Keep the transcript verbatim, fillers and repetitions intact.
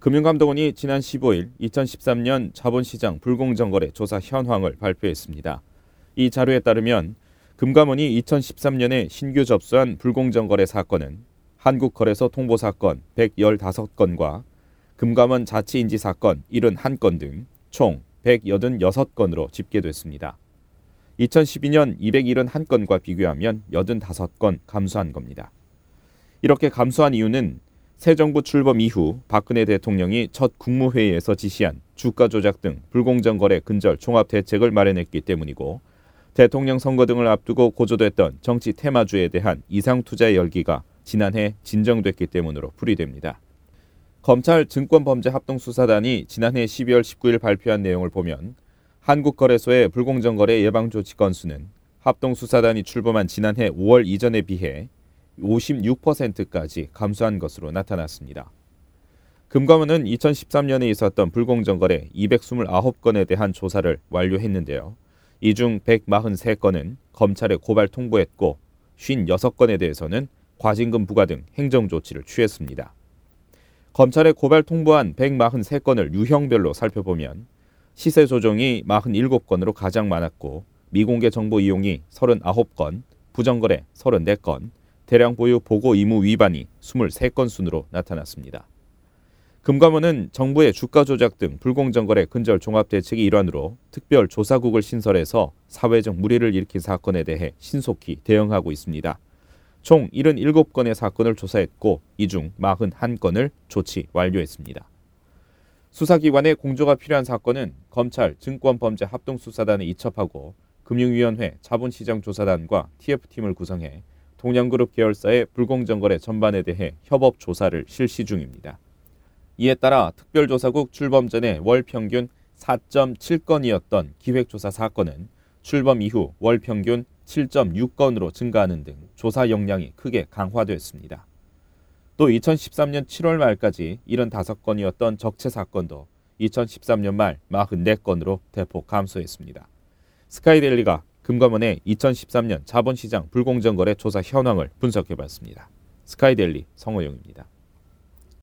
금융감독원이 지난 십오일 이천십삼 년 자본시장 불공정거래 조사 현황을 발표했습니다. 이 자료에 따르면 금감원이 이천십삼 년에 신규 접수한 불공정거래 사건은 한국거래소 통보 사건 백십오 건과 금감원 자치인지 사건 칠십일 건 등 총 백팔십육 건으로 집계됐습니다. 이천십이 년 이백칠십일 건과 비교하면 팔십오 건 감소한 겁니다. 이렇게 감소한 이유는 새 정부 출범 이후 박근혜 대통령이 첫 국무회의에서 지시한 주가 조작 등 불공정거래 근절 종합대책을 마련했기 때문이고, 대통령 선거 등을 앞두고 고조됐던 정치 테마주에 대한 이상투자의 열기가 지난해 진정됐기 때문으로 풀이됩니다. 검찰 증권범죄합동수사단이 지난해 십이월 십구일 발표한 내용을 보면 한국거래소의 불공정거래 예방조치 건수는 합동수사단이 출범한 지난해 오월 이전에 비해 오십육 퍼센트까지 감소한 것으로 나타났습니다. 금감원은 이천십삼 년에 있었던 불공정거래 이백이십구 건에 대한 조사를 완료했는데요. 이 중 백사십삼 건은 검찰에 고발 통보했고 오십육 건에 대해서는 과징금 부과 등 행정조치를 취했습니다. 검찰에 고발 통보한 백사십삼 건을 유형별로 살펴보면 시세 조정이 사십칠 건으로 가장 많았고, 미공개 정보 이용이 삼십구 건, 부정거래 삼십사 건, 대량 보유 보고 의무 위반이 이십삼 건 순으로 나타났습니다. 금감원은 정부의 주가 조작 등 불공정거래 근절 종합대책의 일환으로 특별조사국을 신설해서 사회적 물의를 일으킨 사건에 대해 신속히 대응하고 있습니다. 총 칠십칠 건의 사건을 조사했고 이 중 사십일 건을 조치 완료했습니다. 수사기관의 공조가 필요한 사건은 검찰 증권범죄합동수사단에 이첩하고 금융위원회 자본시장조사단과 티에프팀을 구성해 동양그룹 계열사의 불공정거래 전반에 대해 협업 조사를 실시 중입니다. 이에 따라 특별조사국 출범 전에 월 평균 사 점 칠 건이었던 기획조사 사건은 출범 이후 월 평균 칠 점 육 건으로 증가하는 등 조사 역량이 크게 강화됐습니다. 또 이천십삼 년 칠월 말까지 칠십오 건이었던 적체 사건도 이천십삼 년 말 사십사 건으로 대폭 감소했습니다. 스카이데일리가 금감원의 이천십삼 년 자본시장 불공정거래 조사 현황을 분석해봤습니다. 스카이데일리 성호용입니다.